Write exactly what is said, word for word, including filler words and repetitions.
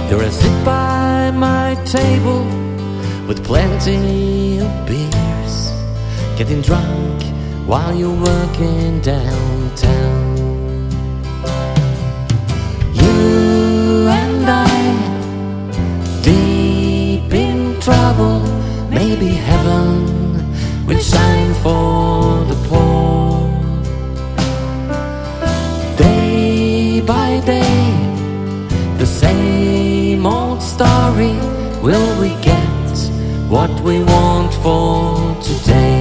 You're a sit by my table with plenty of beers, getting drunk while you're working downtown. You and I, deep in trouble, maybe heaven will shine for the poor. Day by day, the same old story. Will we get what we want for today?